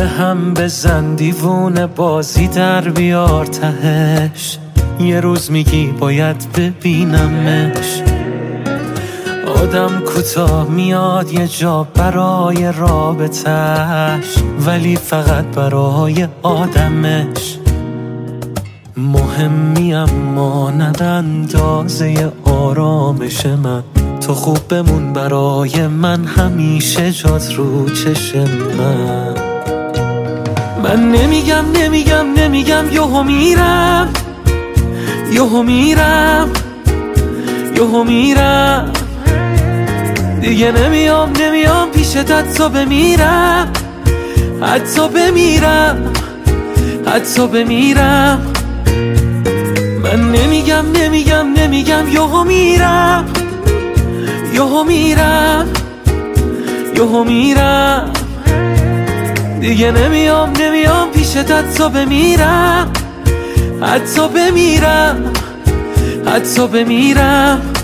هم بزن دیوونه بازی در بیار تهش، یه روز میگی باید ببینمش. آدم کوتاه میاد یه جا برای رابطش، ولی فقط برای آدمش. مهمی اما نه اندازه آرامش من، تو خوب بمون برای من، همیشه جات رو چشم من نمیگم یهو میرم، یهو میرم، یهو میرم دیگه. نمیام پیشت حتی بمیرم، حتی بمیرم، حتی بمیرم. من نمیگم یهو میرم، یهو میرم، یهو میرم دیگه. نمیام پیشت حتی بمیرم، حتی بمیرم، حتی بمیرم.